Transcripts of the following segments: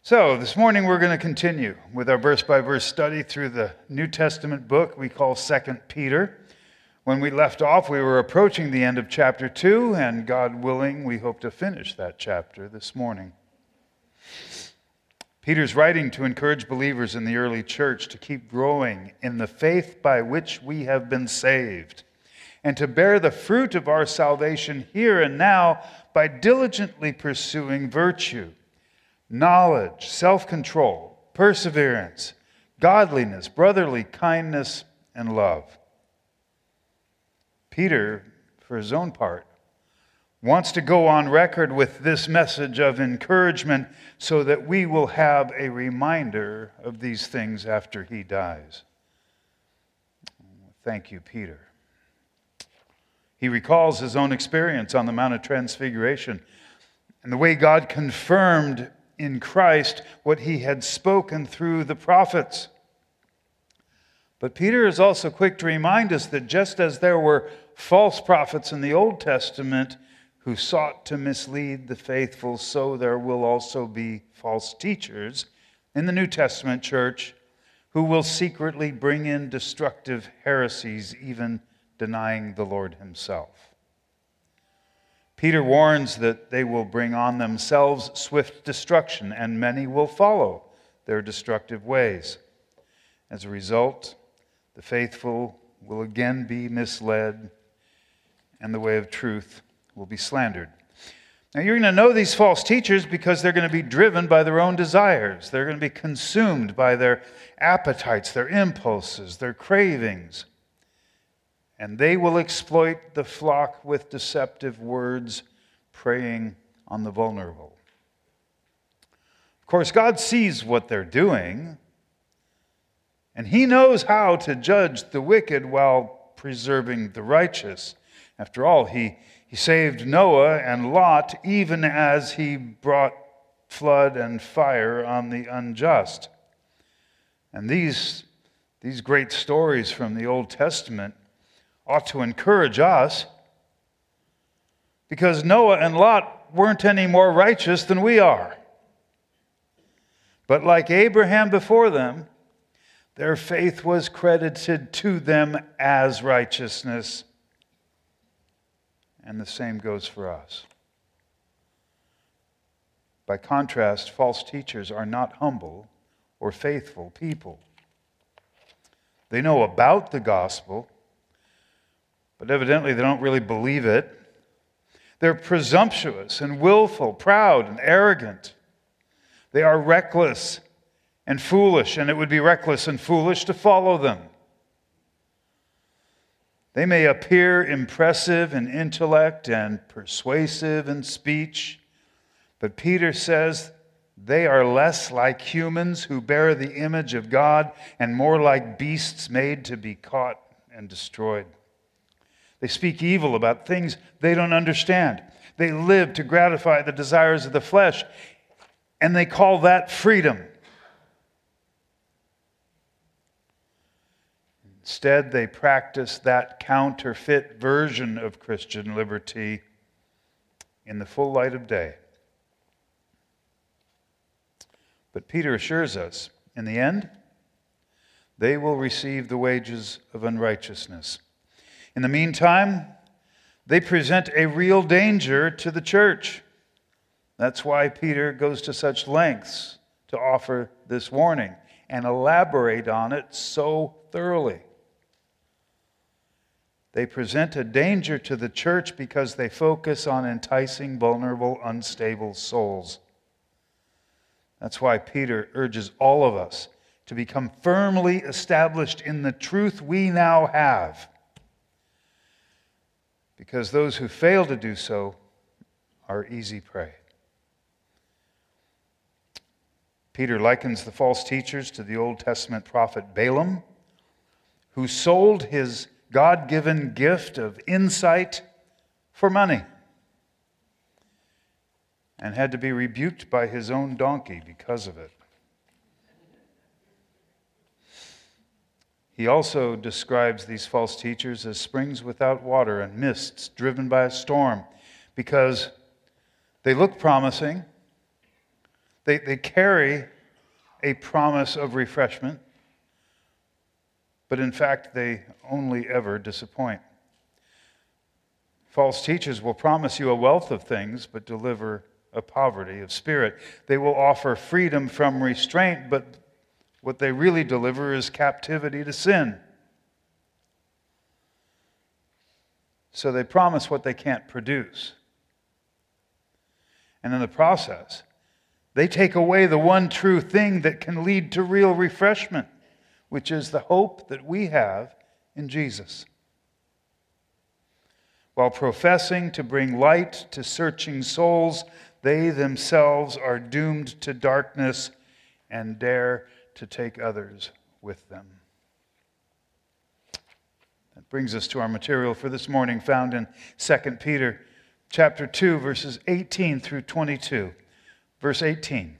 So, this morning we're going to continue with our verse-by-verse study through the New Testament book we call 2 Peter. When we left off, we were approaching the end of chapter 2, and God willing, we hope to finish that chapter this morning. Peter's writing to encourage believers in the early church to keep growing in the faith by which we have been saved, and to bear the fruit of our salvation here and now by diligently pursuing virtue, knowledge, self-control, perseverance, godliness, brotherly kindness, and love. Peter, for his own part, wants to go on record with this message of encouragement so that we will have a reminder of these things after he dies. Thank you, Peter. He recalls his own experience on the Mount of Transfiguration and the way God confirmed in Christ what he had spoken through the prophets. But Peter is also quick to remind us that just as there were false prophets in the Old Testament who sought to mislead the faithful, so there will also be false teachers in the New Testament church who will secretly bring in destructive heresies, even denying the Lord himself. Peter warns that they will bring on themselves swift destruction, and many will follow their destructive ways. As a result, the faithful will again be misled, and the way of truth will be slandered. Now, you're going to know these false teachers because they're going to be driven by their own desires. They're going to be consumed by their appetites, their impulses, their cravings. And they will exploit the flock with deceptive words, preying on the vulnerable. Of course, God sees what they're doing, and he knows how to judge the wicked while preserving the righteous. After all, he saved Noah and Lot even as he brought flood and fire on the unjust. And these great stories from the Old Testament ought to encourage us, because Noah and Lot weren't any more righteous than we are. But like Abraham before them, their faith was credited to them as righteousness. And the same goes for us. By contrast, false teachers are not humble or faithful people. They know about the gospel, but evidently they don't really believe it. They're presumptuous and willful, proud and arrogant. They are reckless and foolish, and it would be reckless and foolish to follow them. They may appear impressive in intellect and persuasive in speech, but Peter says they are less like humans who bear the image of God and more like beasts made to be caught and destroyed. They speak evil about things they don't understand. They live to gratify the desires of the flesh, and they call that freedom. Instead, they practice that counterfeit version of Christian liberty in the full light of day. But Peter assures us, in the end, they will receive the wages of unrighteousness. In the meantime, they present a real danger to the church. That's why Peter goes to such lengths to offer this warning and elaborate on it so thoroughly. They present a danger to the church because they focus on enticing vulnerable, unstable souls. That's why Peter urges all of us to become firmly established in the truth we now have, because those who fail to do so are easy prey. Peter likens the false teachers to the Old Testament prophet Balaam, who sold his God-given gift of insight for money and had to be rebuked by his own donkey because of it. He also describes these false teachers as springs without water and mists driven by a storm, because they look promising, They carry a promise of refreshment, but in fact, they only ever disappoint. False teachers will promise you a wealth of things, but deliver a poverty of spirit. They will offer freedom from restraint, but what they really deliver is captivity to sin. So they promise what they can't produce. And in the process, they take away the one true thing that can lead to real refreshment, which is the hope that we have in Jesus. While professing to bring light to searching souls, they themselves are doomed to darkness and dare to take others with them. That brings us to our material for this morning, found in 2 Peter chapter 2, verses 18 through 22. Verse 18.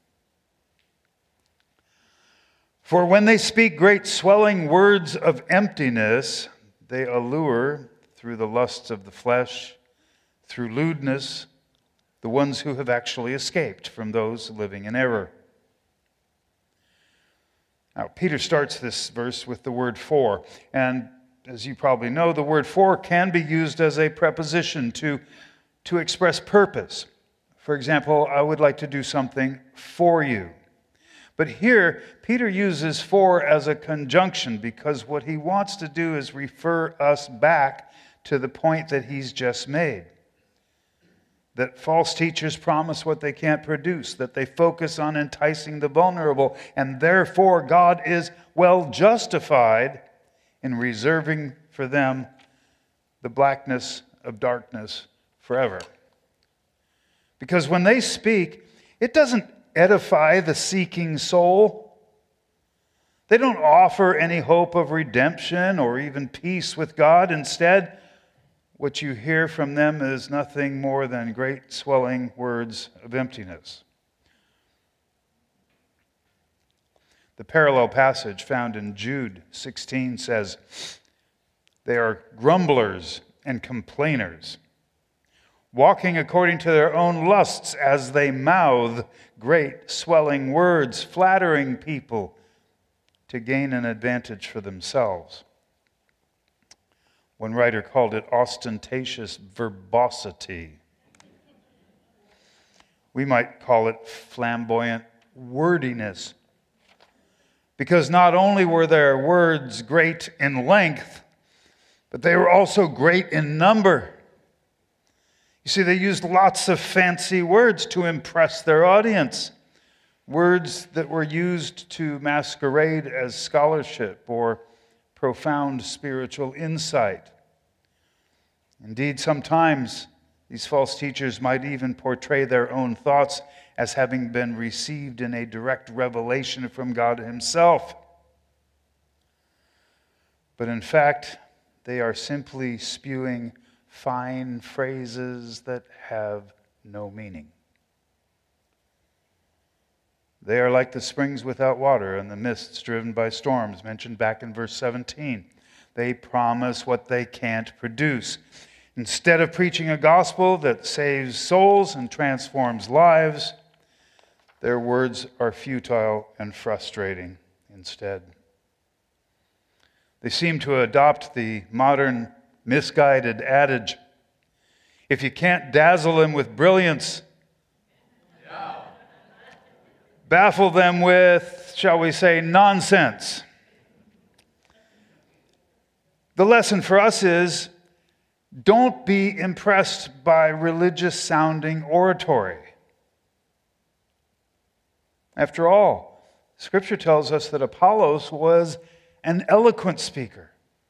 For when they speak great swelling words of emptiness, they allure through the lusts of the flesh, through lewdness, the ones who have actually escaped from those living in error. Now, Peter starts this verse with the word for, and as you probably know, the word for can be used as a preposition to express purpose. For example, I would like to do something for you. But here, Peter uses for as a conjunction because what he wants to do is refer us back to the point that he's just made. That false teachers promise what they can't produce, that they focus on enticing the vulnerable, and therefore God is well justified in reserving for them the blackness of darkness forever. Because when they speak, it doesn't edify the seeking soul. They don't offer any hope of redemption or even peace with God. Instead, what you hear from them is nothing more than great swelling words of emptiness. The parallel passage found in Jude 16 says, they are grumblers and complainers, walking according to their own lusts as they mouth great swelling words, flattering people to gain an advantage for themselves. One writer called it ostentatious verbosity. We might call it flamboyant wordiness. Because not only were their words great in length, but they were also great in number. You see, they used lots of fancy words to impress their audience. Words that were used to masquerade as scholarship or profound spiritual insight. Indeed, sometimes these false teachers might even portray their own thoughts as having been received in a direct revelation from God Himself. But in fact, they are simply spewing fine phrases that have no meaning. They are like the springs without water and the mists driven by storms, mentioned back in verse 17. They promise what they can't produce. Instead of preaching a gospel that saves souls and transforms lives, their words are futile and frustrating instead. They seem to adopt the modern misguided adage, if you can't dazzle them with brilliance, baffle them with, shall we say, nonsense. The lesson for us is, don't be impressed by religious-sounding oratory. After all, Scripture tells us that Apollos was an eloquent speaker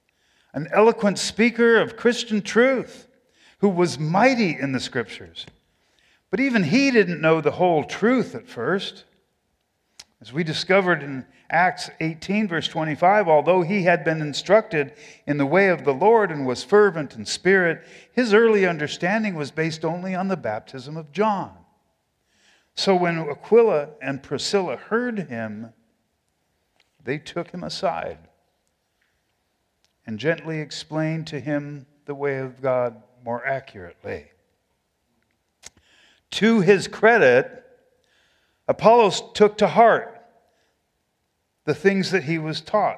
of Christian truth, who was mighty in the Scriptures. But even he didn't know the whole truth at first. As we discovered in Acts 18, verse 25, although he had been instructed in the way of the Lord and was fervent in spirit, his early understanding was based only on the baptism of John. So when Aquila and Priscilla heard him, they took him aside and gently explained to him the way of God more accurately. To his credit, Apollos took to heart the things that he was taught,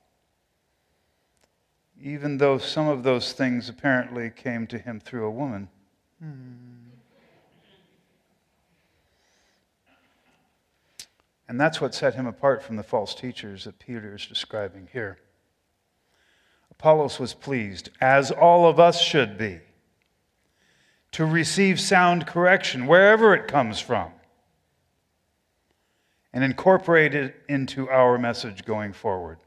even though some of those things apparently came to him through a woman. And that's what set him apart from the false teachers that Peter is describing here. Apollos was pleased, as all of us should be, to receive sound correction wherever it comes from and incorporate it into our message going forward.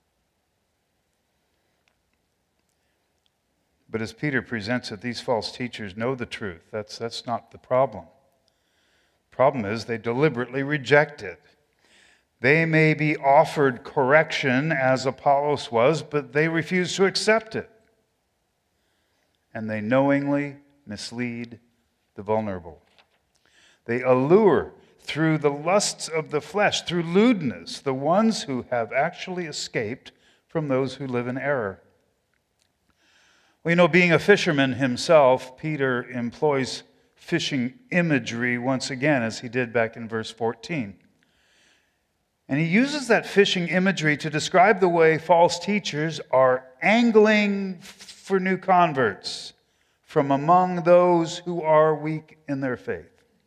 But as Peter presents it, these false teachers know the truth. That's not the problem. The problem is they deliberately reject it. They may be offered correction as Apollos was, but they refuse to accept it. And they knowingly mislead the vulnerable. They allure through the lusts of the flesh, through lewdness, the ones who have actually escaped from those who live in error. Well, being a fisherman himself, Peter employs fishing imagery once again, as he did back in verse 14. And he uses that fishing imagery to describe the way false teachers are angling for new converts from among those who are weak in their faith.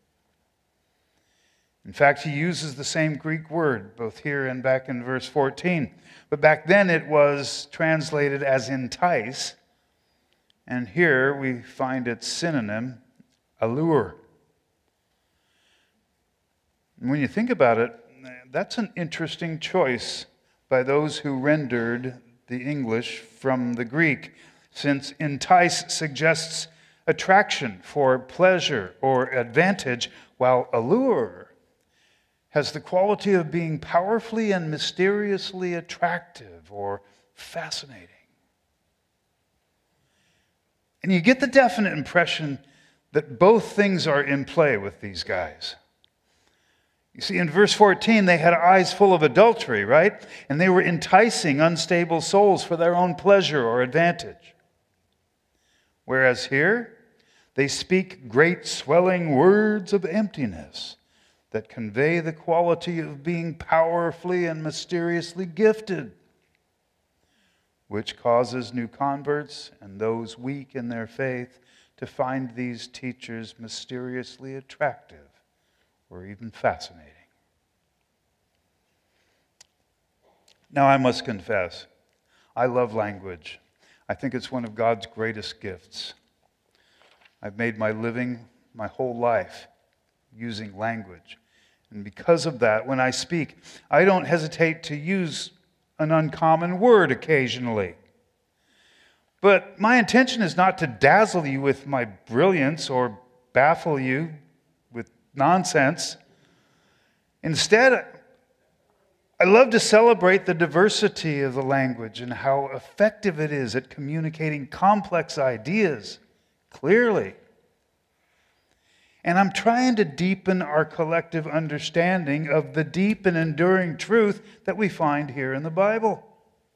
In fact, he uses the same Greek word, both here and back in verse 14. But back then it was translated as entice. And here we find its synonym, allure. And when you think about it, that's an interesting choice by those who rendered the English from the Greek, since entice suggests attraction for pleasure or advantage, while allure has the quality of being powerfully and mysteriously attractive or fascinating. And you get the definite impression that both things are in play with these guys. You see, in verse 14, they had eyes full of adultery, right? And they were enticing unstable souls for their own pleasure or advantage. Whereas here, they speak great swelling words of emptiness that convey the quality of being powerfully and mysteriously gifted, which causes new converts and those weak in their faith to find these teachers mysteriously attractive or even fascinating. Now, I must confess, I love language. I think it's one of God's greatest gifts. I've made my living my whole life using language. And because of that, when I speak, I don't hesitate to use an uncommon word occasionally. But my intention is not to dazzle you with my brilliance or baffle you with nonsense. Instead, I love to celebrate the diversity of the language and how effective it is at communicating complex ideas clearly. And I'm trying to deepen our collective understanding of the deep and enduring truth that we find here in the Bible.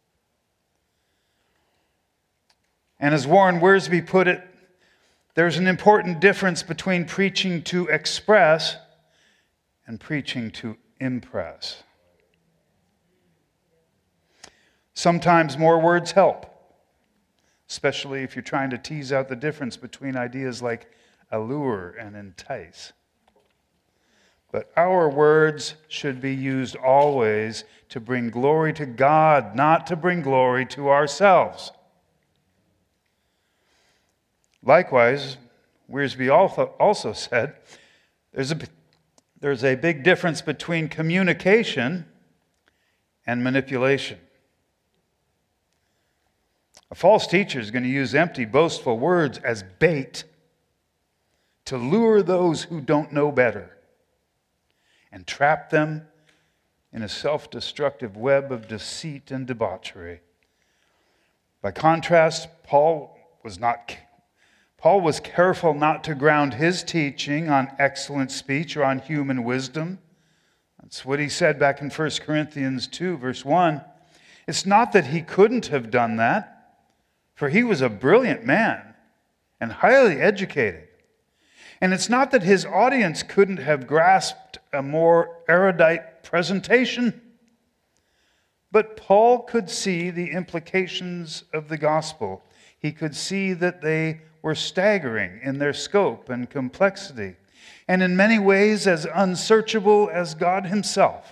And as Warren Wiersbe put it, there's an important difference between preaching to express and preaching to impress. Sometimes more words help, especially if you're trying to tease out the difference between ideas like allure and entice. But our words should be used always to bring glory to God, not to bring glory to ourselves. Likewise, Wiersbe also said, there's a big difference between communication and manipulation. A false teacher is going to use empty, boastful words as bait to lure those who don't know better and trap them in a self-destructive web of deceit and debauchery. By contrast, Paul was careful not to ground his teaching on excellent speech or on human wisdom. That's what he said back in 1 Corinthians 2, verse 1. It's not that he couldn't have done that, for he was a brilliant man and highly educated. And it's not that his audience couldn't have grasped a more erudite presentation. But Paul could see the implications of the gospel. He could see that they were staggering in their scope and complexity, and in many ways as unsearchable as God himself.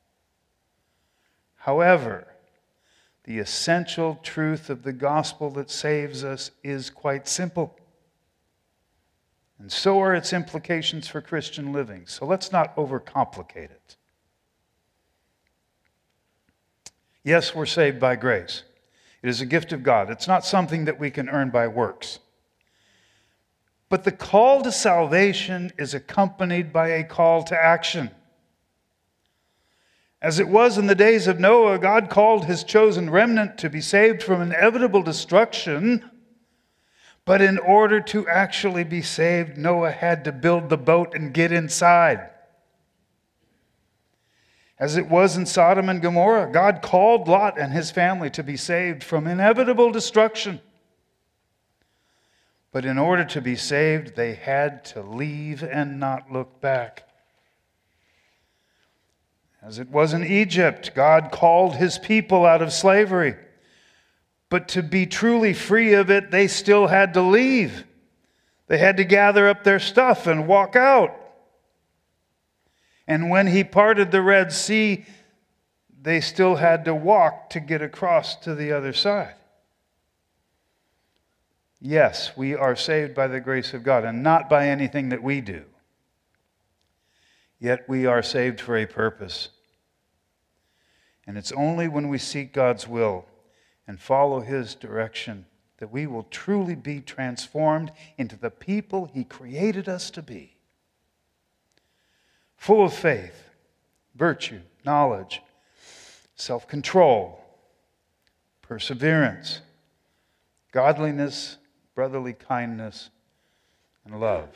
However, the essential truth of the gospel that saves us is quite simple. And so are its implications for Christian living. So let's not overcomplicate it. Yes, we're saved by grace. It is a gift of God. It's not something that we can earn by works. But the call to salvation is accompanied by a call to action. As it was in the days of Noah, God called his chosen remnant to be saved from inevitable destruction. But in order to actually be saved, Noah had to build the boat and get inside. As it was in Sodom and Gomorrah, God called Lot and his family to be saved from inevitable destruction. But in order to be saved, they had to leave and not look back. As it was in Egypt, God called his people out of slavery. But to be truly free of it, they still had to leave. They had to gather up their stuff and walk out. And when he parted the Red Sea, they still had to walk to get across to the other side. Yes, we are saved by the grace of God and not by anything that we do. Yet we are saved for a purpose. And it's only when we seek God's will and follow his direction that we will truly be transformed into the people he created us to be. Full of faith, virtue, knowledge, self-control, perseverance, godliness, brotherly kindness, and love.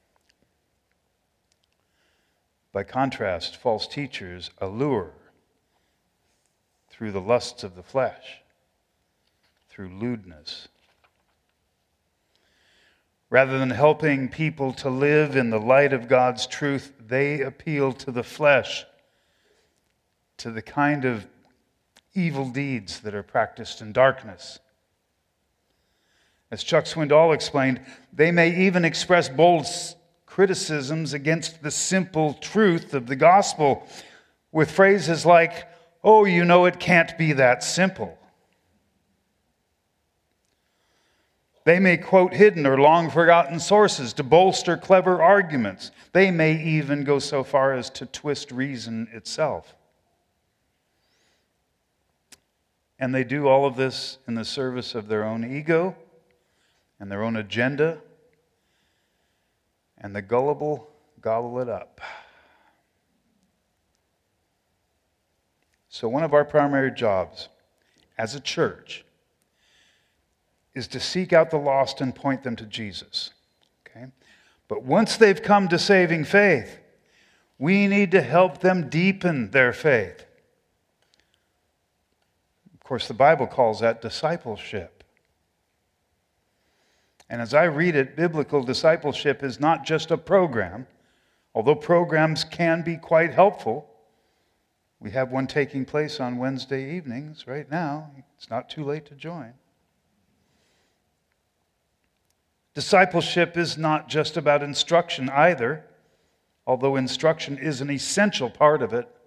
By contrast, false teachers allure through the lusts of the flesh, through lewdness. Rather than helping people to live in the light of God's truth, they appeal to the flesh, to the kind of evil deeds that are practiced in darkness. As Chuck Swindoll explained, they may even express bold criticisms against the simple truth of the gospel with phrases like, "Oh, you know it can't be that simple." They may quote hidden or long-forgotten sources to bolster clever arguments. They may even go so far as to twist reason itself. And they do all of this in the service of their own ego and their own agenda, and the gullible gobble it up. So one of our primary jobs as a church is to seek out the lost and point them to Jesus. Okay? But once they've come to saving faith, we need to help them deepen their faith. Of course, the Bible calls that discipleship. And as I read it, biblical discipleship is not just a program, although programs can be quite helpful. We have one taking place on Wednesday evenings right now. It's not too late to join. Discipleship is not just about instruction either, although instruction is an essential part of it.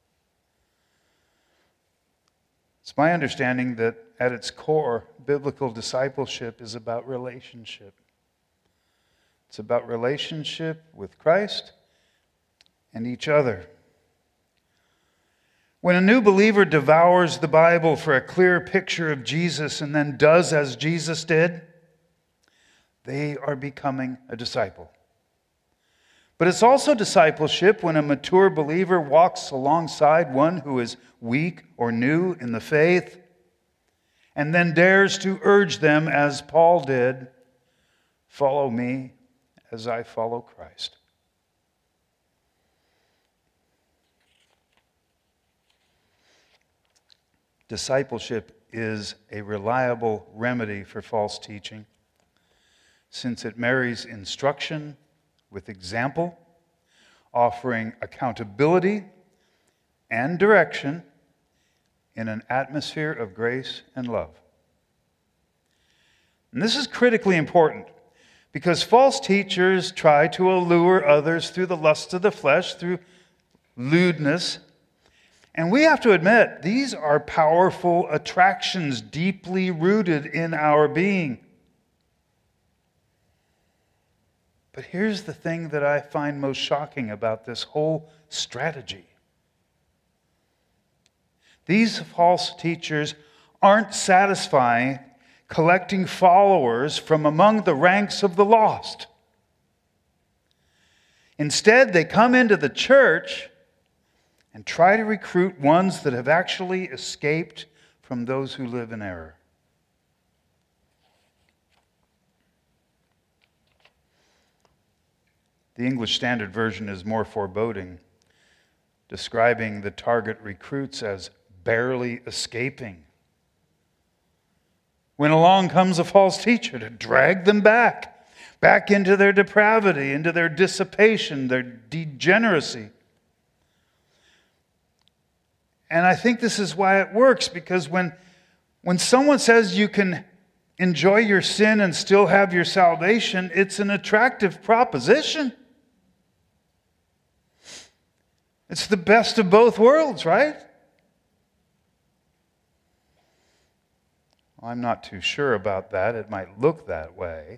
It's my understanding that at its core, biblical discipleship is about relationship. It's about relationship with Christ and each other. When a new believer devours the Bible for a clear picture of Jesus and then does as Jesus did, they are becoming a disciple. But it's also discipleship when a mature believer walks alongside one who is weak or new in the faith and then dares to urge them, as Paul did, "Follow me as I follow Christ." Discipleship is a reliable remedy for false teaching, since it marries instruction with example, offering accountability and direction in an atmosphere of grace and love. And this is critically important because false teachers try to allure others through the lusts of the flesh, through lewdness. And we have to admit, these are powerful attractions deeply rooted in our being. But here's the thing that I find most shocking about this whole strategy. These false teachers aren't satisfying collecting followers from among the ranks of the lost. Instead, they come into the church and try to recruit ones that have actually escaped from those who live in error. The English Standard Version is more foreboding, describing the target recruits as barely escaping. When along comes a false teacher to drag them back into their depravity, into their dissipation, their degeneracy. And I think this is why it works, because when someone says you can enjoy your sin and still have your salvation, it's an attractive proposition. It's the best of both worlds, right? Well, I'm not too sure about that. It might look that way.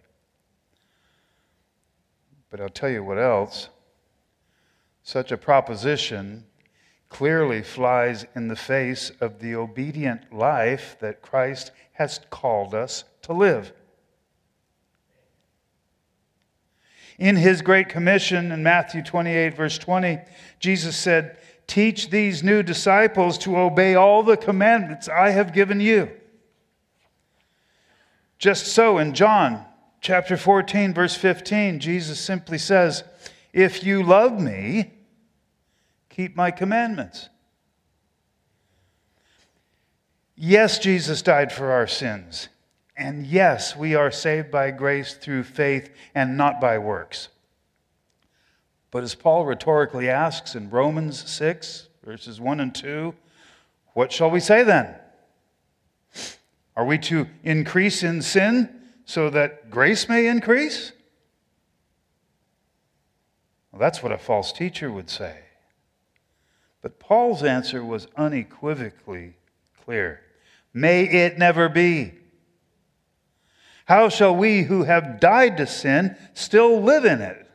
But I'll tell you what else. Such a proposition clearly flies in the face of the obedient life that Christ has called us to live. In his Great Commission in Matthew 28, verse 20, Jesus said, "Teach these new disciples to obey all the commandments I have given you." Just so in John chapter 14, verse 15, Jesus simply says, "If you love me, keep my commandments." Yes, Jesus died for our sins. And yes, we are saved by grace through faith and not by works. But as Paul rhetorically asks in Romans 6, verses 1 and 2, what shall we say then? Are we to increase in sin so that grace may increase? Well, that's what a false teacher would say. But Paul's answer was unequivocally clear. May it never be. How shall we who have died to sin still live in it?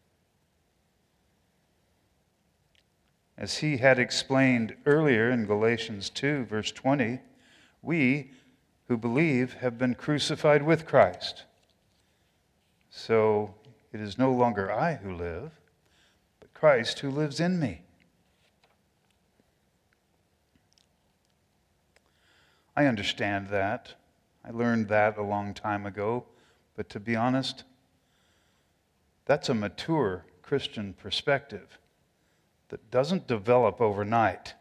As he had explained earlier in Galatians 2, verse 20, we who believe have been crucified with Christ. So it is no longer I who live, but Christ who lives in me. I understand that. I learned that a long time ago, but to be honest, that's a mature Christian perspective that doesn't develop overnight.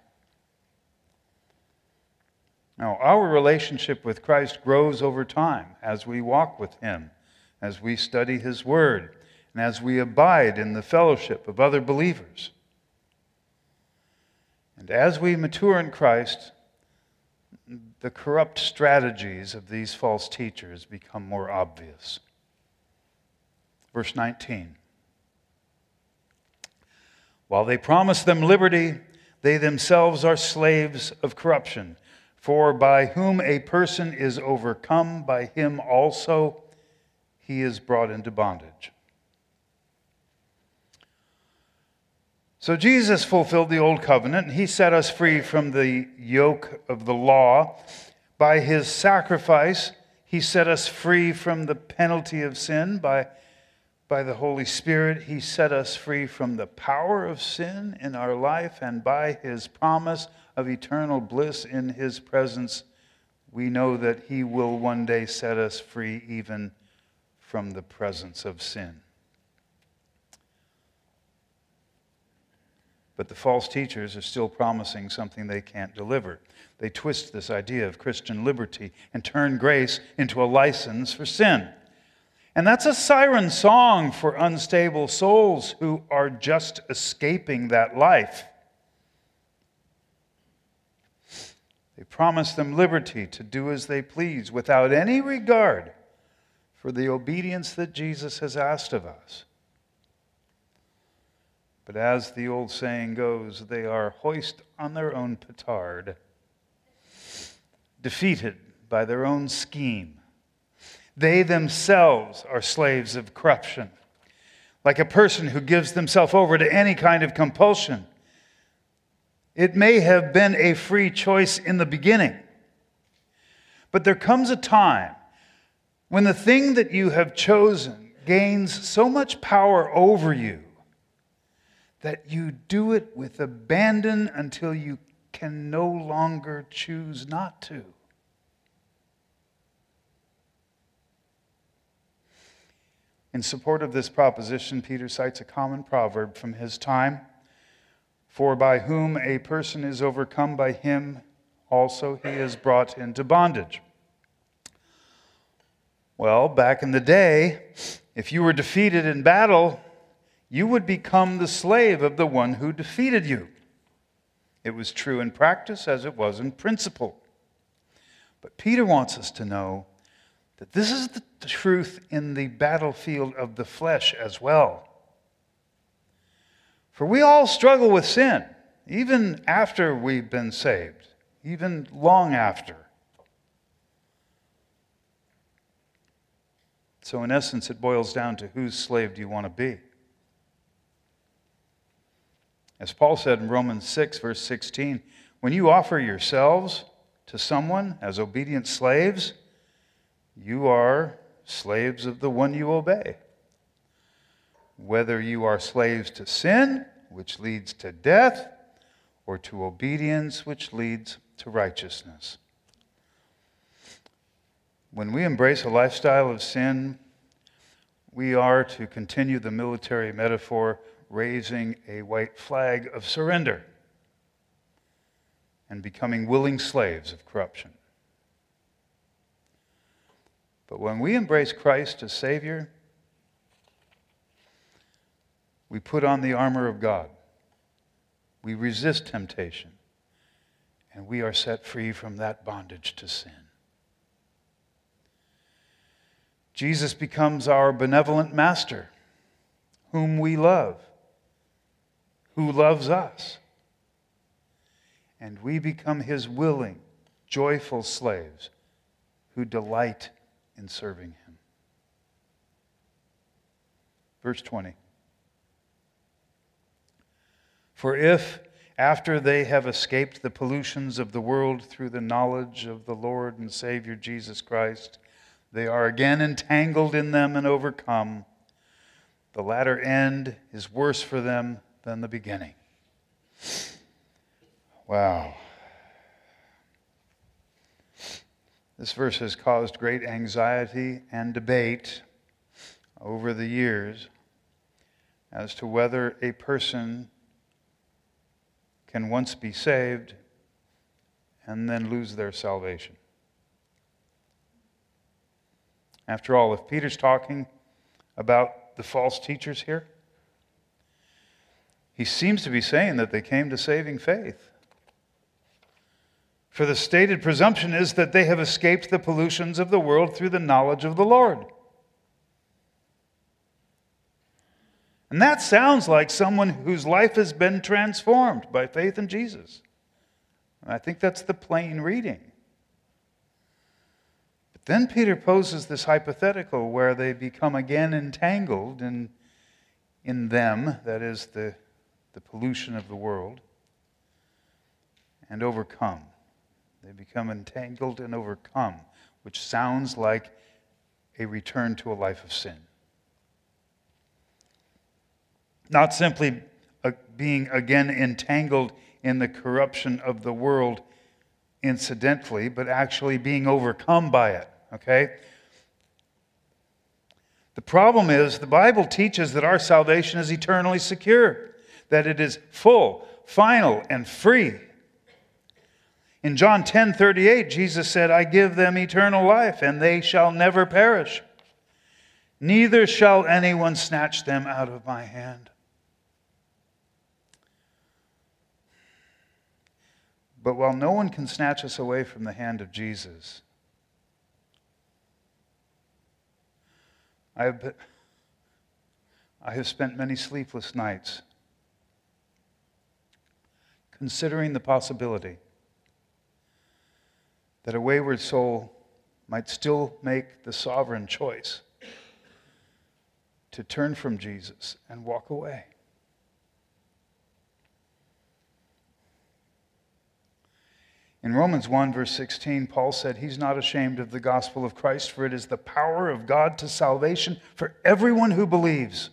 Now, our relationship with Christ grows over time as we walk with Him, as we study His Word, and as we abide in the fellowship of other believers. And as we mature in Christ, the corrupt strategies of these false teachers become more obvious. Verse 19. While they promise them liberty, they themselves are slaves of corruption. For by whom a person is overcome, by him also he is brought into bondage. So Jesus fulfilled the old covenant, and he set us free from the yoke of the law. By his sacrifice, he set us free from the penalty of sin. By the Holy Spirit, he set us free from the power of sin in our life. And by his promise of eternal bliss in his presence, we know that he will one day set us free even from the presence of sin. But the false teachers are still promising something they can't deliver. They twist this idea of Christian liberty and turn grace into a license for sin. And that's a siren song for unstable souls who are just escaping that life. They promise them liberty to do as they please without any regard for the obedience that Jesus has asked of us. But as the old saying goes, they are hoist on their own petard, defeated by their own scheme. They themselves are slaves of corruption, like a person who gives themselves over to any kind of compulsion. It may have been a free choice in the beginning, but there comes a time when the thing that you have chosen gains so much power over you that you do it with abandon until you can no longer choose not to. In support of this proposition, Peter cites a common proverb from his time: "For by whom a person is overcome, by him also he is brought into bondage." Well, back in the day, if you were defeated in battle, you would become the slave of the one who defeated you. It was true in practice as it was in principle. But Peter wants us to know that this is the truth in the battlefield of the flesh as well. For we all struggle with sin, even after we've been saved, even long after. So in essence, it boils down to whose slave do you want to be? As Paul said in Romans 6, verse 16, when you offer yourselves to someone as obedient slaves, you are slaves of the one you obey. Whether you are slaves to sin, which leads to death, or to obedience, which leads to righteousness. When we embrace a lifestyle of sin, we are, to continue the military metaphor, raising a white flag of surrender and becoming willing slaves of corruption. But when we embrace Christ as Savior, we put on the armor of God. We resist temptation, and we are set free from that bondage to sin. Jesus becomes our benevolent master, whom we love, who loves us. And we become his willing, joyful slaves who delight in serving him. Verse 20. For if, after they have escaped the pollutions of the world through the knowledge of the Lord and Savior Jesus Christ, they are again entangled in them and overcome, the latter end is worse for them than the beginning. Wow. This verse has caused great anxiety and debate over the years as to whether a person can once be saved and then lose their salvation. After all, if Peter's talking about the false teachers here, he seems to be saying that they came to saving faith. For the stated presumption is that they have escaped the pollutions of the world through the knowledge of the Lord. And that sounds like someone whose life has been transformed by faith in Jesus. And I think that's the plain reading. But then Peter poses this hypothetical where they become again entangled in them, that is the pollution of the world, and overcome. They become entangled and overcome, which sounds like a return to a life of sin. Not simply being again entangled in the corruption of the world incidentally, but actually being overcome by it, okay? The problem is the Bible teaches that our salvation is eternally secure, that it is full, final, and free. In John 10:38, Jesus said, I give them eternal life, and they shall never perish. neither shall anyone snatch them out of my hand. But while no one can snatch us away from the hand of Jesus, I have spent many sleepless nights considering the possibility that a wayward soul might still make the sovereign choice to turn from Jesus and walk away. In Romans 1, verse 16, Paul said, he's not ashamed of the gospel of Christ, for it is the power of God to salvation for everyone who believes.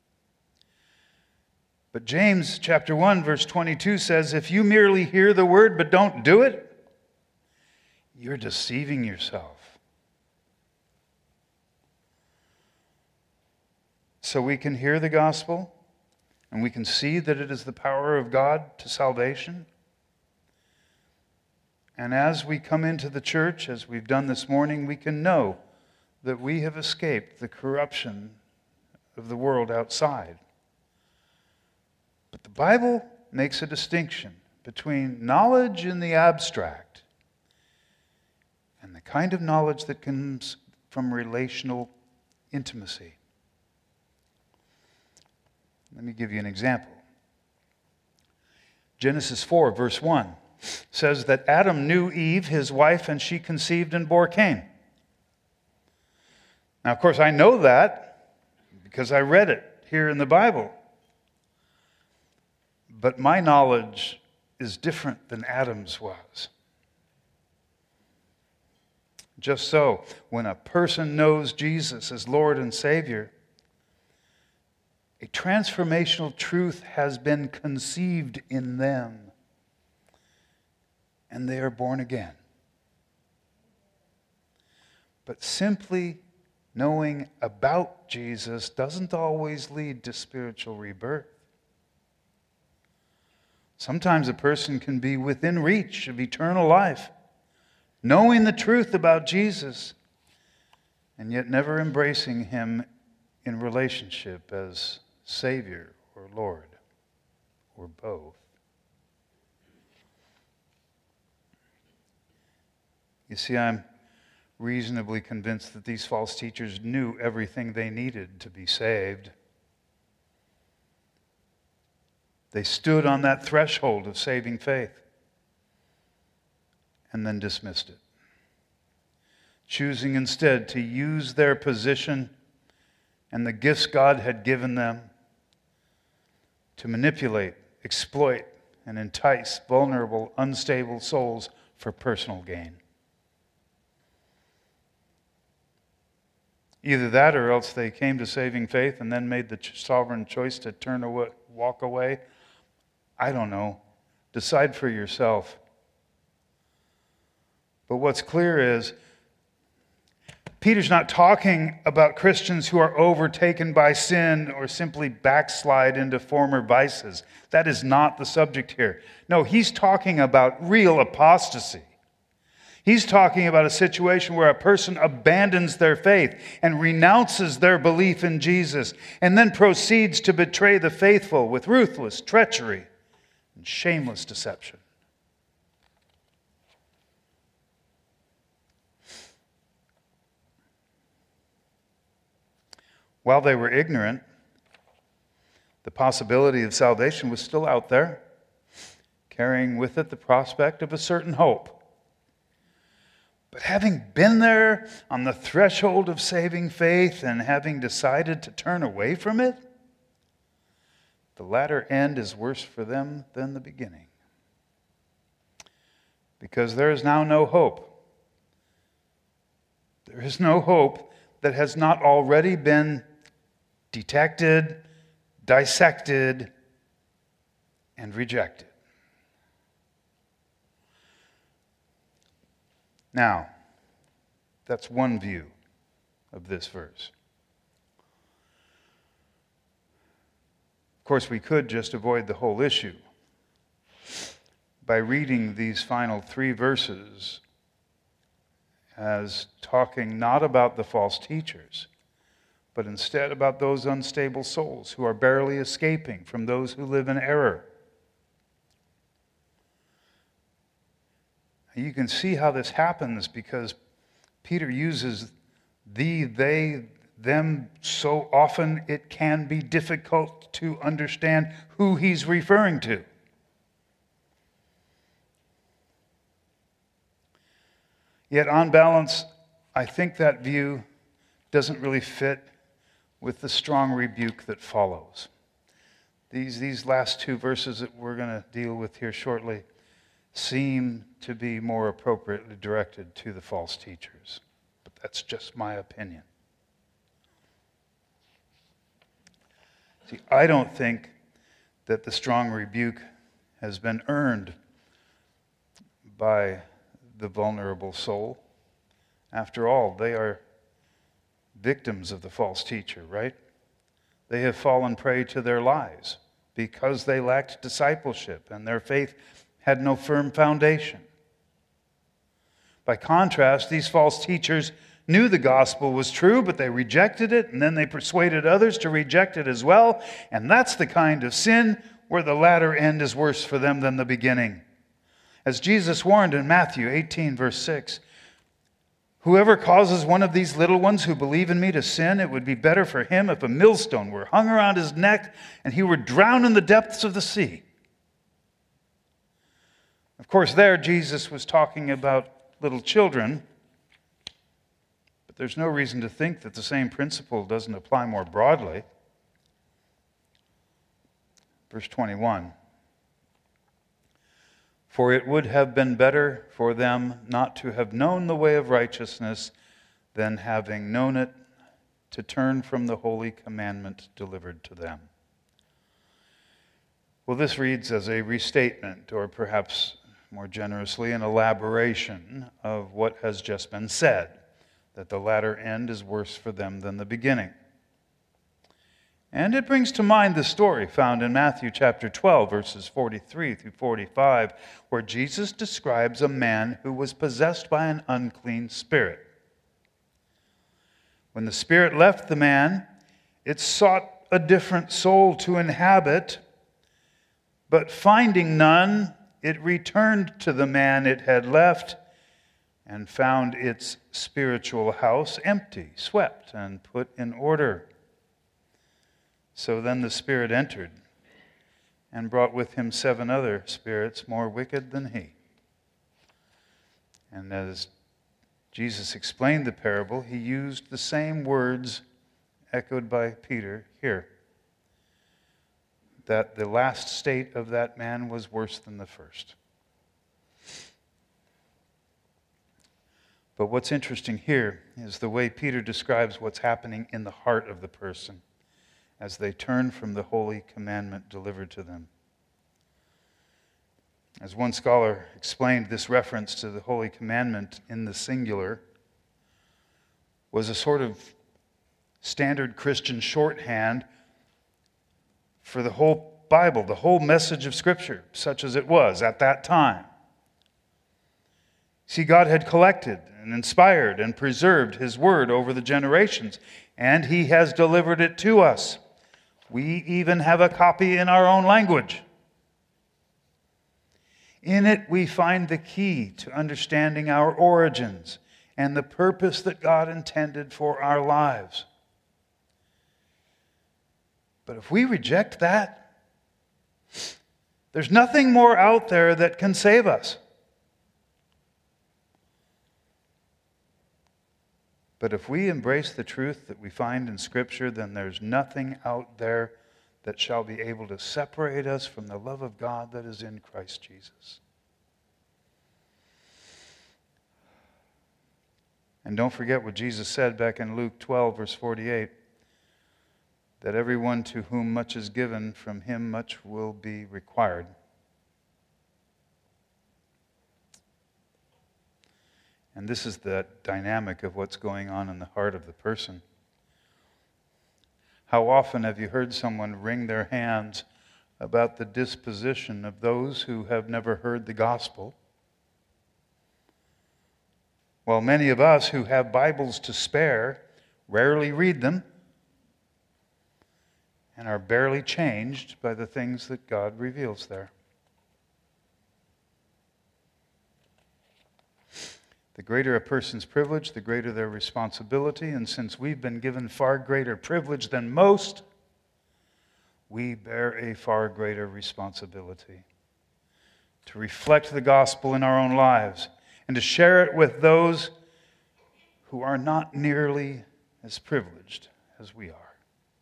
But James chapter 1, verse 22 says, if you merely hear the word but don't do it, you're deceiving yourself. So we can hear the gospel, and we can see that it is the power of God to salvation. And as we come into the church, as we've done this morning, we can know that we have escaped the corruption of the world outside. But the Bible makes a distinction between knowledge in the abstract and the kind of knowledge that comes from relational intimacy. Let me give you an example. Genesis 4, verse 1 says that Adam knew Eve, his wife, and she conceived and bore Cain. Now, of course, I know that because I read it here in the Bible. But my knowledge is different than Adam's was. Just so, when a person knows Jesus as Lord and Savior, a transformational truth has been conceived in them, and they are born again. But simply knowing about Jesus doesn't always lead to spiritual rebirth. Sometimes a person can be within reach of eternal life, knowing the truth about Jesus, and yet never embracing him in relationship as Savior or Lord, or both. You see, I'm reasonably convinced that these false teachers knew everything they needed to be saved. They stood on that threshold of saving faith and then dismissed it, choosing instead to use their position and the gifts God had given them to manipulate, exploit, and entice vulnerable, unstable souls for personal gain. Either that, or else they came to saving faith and then made the sovereign choice to turn away, walk away. I don't know. Decide for yourself. But what's clear is, Peter's not talking about Christians who are overtaken by sin or simply backslide into former vices. That is not the subject here. No, he's talking about real apostasy. He's talking about a situation where a person abandons their faith and renounces their belief in Jesus and then proceeds to betray the faithful with ruthless treachery and shameless deception. While they were ignorant, the possibility of salvation was still out there, carrying with it the prospect of a certain hope. But having been there on the threshold of saving faith and having decided to turn away from it, the latter end is worse for them than the beginning. Because there is now no hope. There is no hope that has not already been detected, dissected, and rejected. Now, that's one view of this verse. Of course, we could just avoid the whole issue by reading these final 3 verses as talking not about the false teachers, but instead about those unstable souls who are barely escaping from those who live in error. You can see how this happens because Peter uses thee, they, them so often it can be difficult to understand who he's referring to. Yet on balance, I think that view doesn't really fit with the strong rebuke that follows. These last two verses that we're going to deal with here shortly seem to be more appropriately directed to the false teachers. But that's just my opinion. See, I don't think that the strong rebuke has been earned by the vulnerable soul. After all, they are victims of the false teacher, right? They have fallen prey to their lies because they lacked discipleship and their faith had no firm foundation. By contrast, these false teachers knew the gospel was true, but they rejected it, and then they persuaded others to reject it as well. And that's the kind of sin where the latter end is worse for them than the beginning. As Jesus warned in Matthew 18, verse 6, whoever causes one of these little ones who believe in me to sin, it would be better for him if a millstone were hung around his neck and he were drowned in the depths of the sea. Of course, there Jesus was talking about little children, but there's no reason to think that the same principle doesn't apply more broadly. Verse 21. For it would have been better for them not to have known the way of righteousness than having known it to turn from the holy commandment delivered to them. Well, this reads as a restatement, or perhaps more generously, an elaboration of what has just been said, that the latter end is worse for them than the beginning. And it brings to mind the story found in Matthew chapter 12, verses 43 through 45, where Jesus describes a man who was possessed by an unclean spirit. When the spirit left the man, it sought a different soul to inhabit, but finding none, it returned to the man it had left and found its spiritual house empty, swept, and put in order. So then the spirit entered and brought with him 7 other spirits more wicked than he. And as Jesus explained the parable, he used the same words echoed by Peter here, that the last state of that man was worse than the first. But what's interesting here is the way Peter describes what's happening in the heart of the person as they turn from the holy commandment delivered to them. As one scholar explained, this reference to the holy commandment in the singular was a sort of standard Christian shorthand for the whole Bible, the whole message of Scripture, such as it was at that time. See, God had collected and inspired and preserved His Word over the generations, and He has delivered it to us. We even have a copy in our own language. In it, we find the key to understanding our origins and the purpose that God intended for our lives. But if we reject that, there's nothing more out there that can save us. But if we embrace the truth that we find in Scripture, then there's nothing out there that shall be able to separate us from the love of God that is in Christ Jesus. And don't forget what Jesus said back in Luke 12, verse 48, that everyone to whom much is given, from him much will be required. And this is the dynamic of what's going on in the heart of the person. How often have you heard someone wring their hands about the disposition of those who have never heard the gospel? While many of us who have Bibles to spare rarely read them, and are barely changed by the things that God reveals there. The greater a person's privilege, the greater their responsibility, and since we've been given far greater privilege than most, we bear a far greater responsibility to reflect the gospel in our own lives and to share it with those who are not nearly as privileged as we are.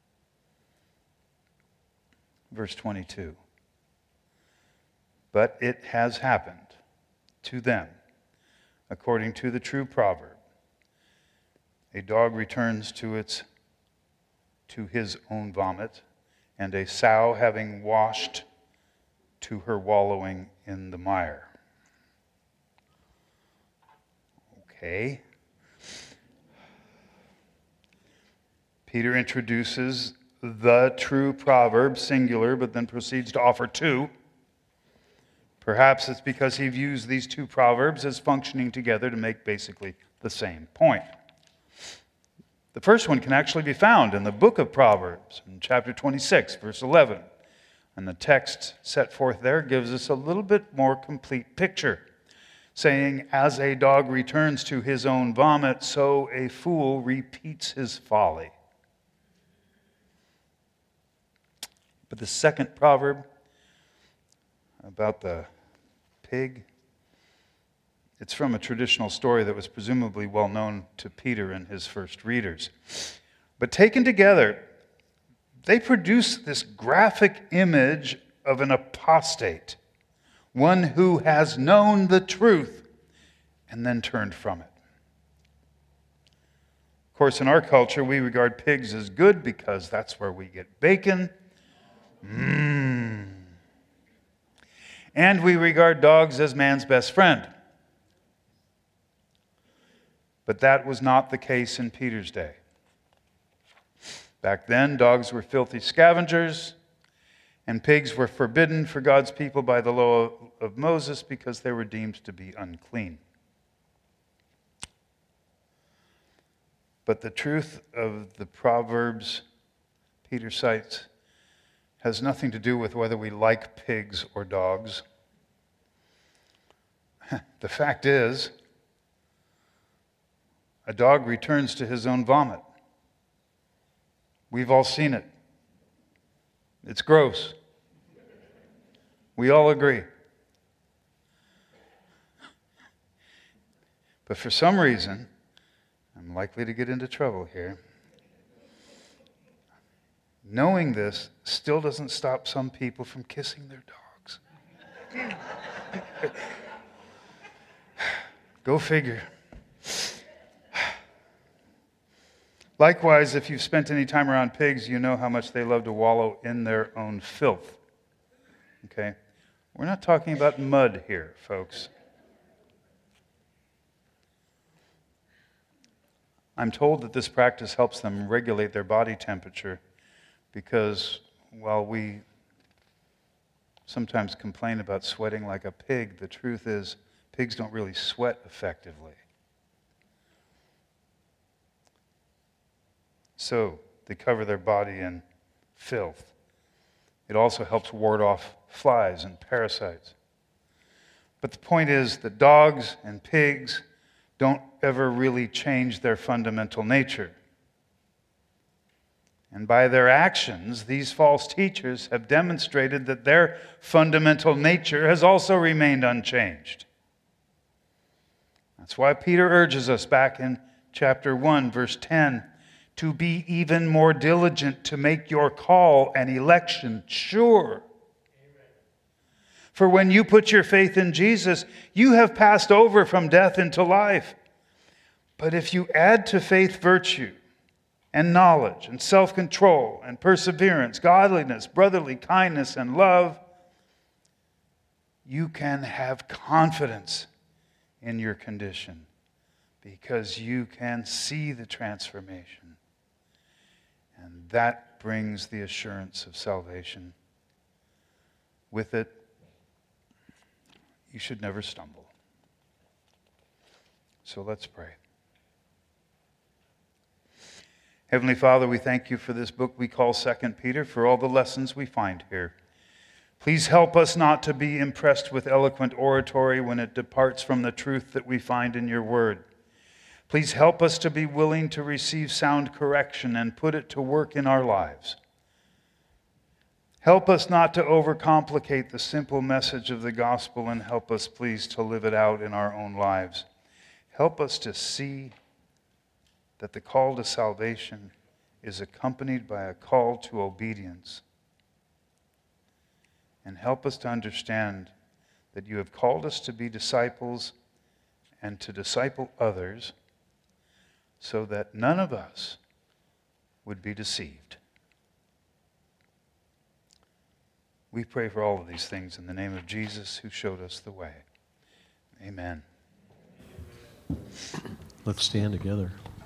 Verse 22. But it has happened to them, according to the true proverb, a dog returns to his own vomit, and a sow having washed to her wallowing in the mire. Okay. Peter introduces the true proverb, singular, but then proceeds to offer two. Perhaps it's because he views these two proverbs as functioning together to make basically the same point. The first one can actually be found in the book of Proverbs, in chapter 26, verse 11. And the text set forth there gives us a little bit more complete picture, saying, "As a dog returns to his own vomit, so a fool repeats his folly." But the second proverb about the pig, it's from a traditional story that was presumably well known to Peter and his first readers. But taken together, they produce this graphic image of an apostate, one who has known the truth and then turned from it. Of course, in our culture, we regard pigs as good because that's where we get bacon. And we regard dogs as man's best friend. But that was not the case in Peter's day. Back then, dogs were filthy scavengers, and pigs were forbidden for God's people by the law of Moses because they were deemed to be unclean. But the truth of the Proverbs Peter cites has nothing to do with whether we like pigs or dogs. The fact is, a dog returns to his own vomit. We've all seen it. It's gross. We all agree. But for some reason, I'm likely to get into trouble here. Knowing this still doesn't stop some people from kissing their dogs. Go figure. Likewise, if you've spent any time around pigs, you know how much they love to wallow in their own filth. Okay? We're not talking about mud here, folks. I'm told that this practice helps them regulate their body temperature because while we sometimes complain about sweating like a pig, the truth is pigs don't really sweat effectively. So they cover their body in filth. It also helps ward off flies and parasites. But the point is that dogs and pigs don't ever really change their fundamental nature. And by their actions, these false teachers have demonstrated that their fundamental nature has also remained unchanged. That's why Peter urges us back in chapter 1, verse 10, to be even more diligent to make your call and election sure. Amen. For when you put your faith in Jesus, you have passed over from death into life. But if you add to faith virtue and knowledge and self-control and perseverance, godliness, brotherly kindness, and love, you can have confidence in your condition because you can see the transformation. And that brings the assurance of salvation. With it, you should never stumble. So let's pray. Heavenly Father, we thank you for this book we call 2 Peter, for all the lessons we find here. Please help us not to be impressed with eloquent oratory when it departs from the truth that we find in your word. Please help us to be willing to receive sound correction and put it to work in our lives. Help us not to overcomplicate the simple message of the gospel, and help us, please, to live it out in our own lives. Help us to see that the call to salvation is accompanied by a call to obedience. And help us to understand that you have called us to be disciples and to disciple others so that none of us would be deceived. We pray for all of these things in the name of Jesus, who showed us the way. Amen. Let's stand together.